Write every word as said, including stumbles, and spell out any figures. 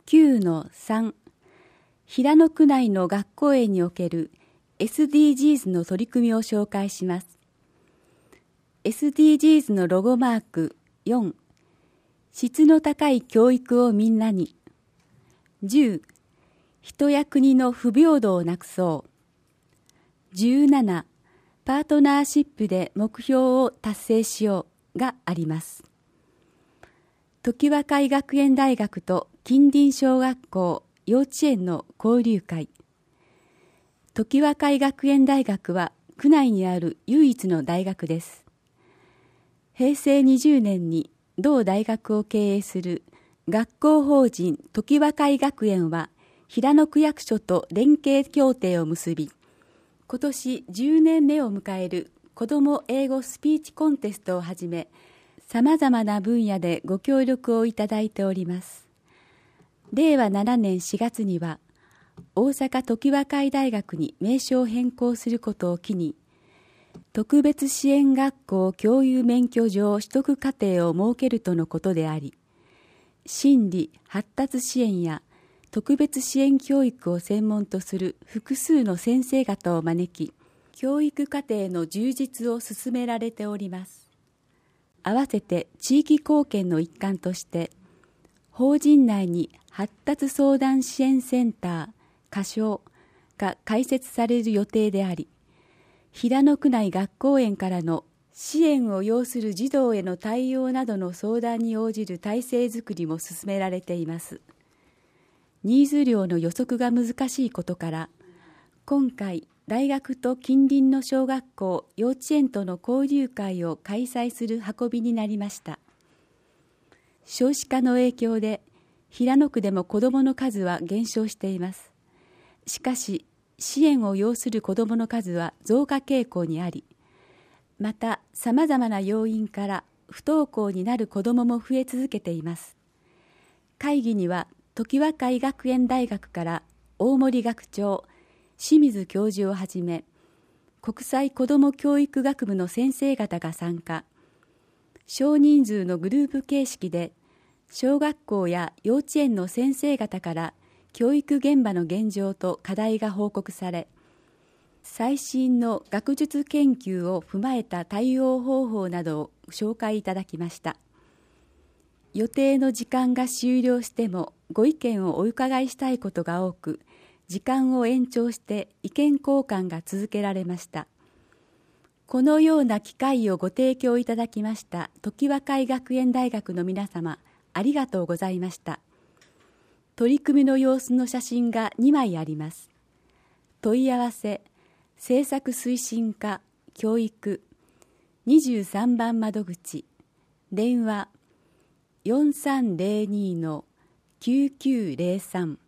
きゅうのさん 平野区内の学校園における エスディージーズ の取り組みを紹介します。エスディージーズ のロゴマークよん、質の高い教育をみんなに。じゅう、人や国の不平等をなくそう。じゅうなな、パートナーシップで目標を達成しようがあります。常盤海学園大学と近隣小学校、幼稚園の交流会。常盤海学園大学は区内にある唯一の大学です。へいせいにじゅうねんに同大学を経営する学校法人常盤海学園は平野区役所と連携協定を結び、今年じゅうねんめを迎える子ども英語スピーチコンテストをはじめ、さまざまな分野でご協力をいただいております。れいわななねんしがつには、大阪常盤海大学に名称を変更することを機に、特別支援学校教諭免許状取得課程を設けるとのことであり、心理・発達支援や特別支援教育を専門とする複数の先生方を招き、教育課程の充実を進められております。合わせて地域貢献の一環として、法人内に発達相談支援センター、仮称が開設される予定であり、平野区内学校園からの支援を要する児童への対応などの相談に応じる体制づくりも進められています。ニーズ量の予測が難しいことから、今回大学と近隣の小学校、幼稚園との交流会を開催する運びになりました。少子化の影響で平野区でも子どもの数は減少しています。しかし支援を要する子どもの数は増加傾向にあり、またさまざまな要因から不登校になる子どもも増え続けています。会議には常盤海学園大学から大森学長、清水教授をはじめ、国際子ども教育学部の先生方が参加。少人数のグループ形式で、小学校や幼稚園の先生方から教育現場の現状と課題が報告され、最新の学術研究を踏まえた対応方法などを紹介いただきました。予定の時間が終了してもご意見をお伺いしたいことが多く、時間を延長して意見交換が続けられました。このような機会をご提供いただきました常盤海学園大学の皆様、ありがとうございました。取り組みの様子の写真がにまいあります。問い合わせ、政策推進課、教育、にじゅうさんばん窓口、電話 よんさんぜろにのきゅうきゅうぜろさん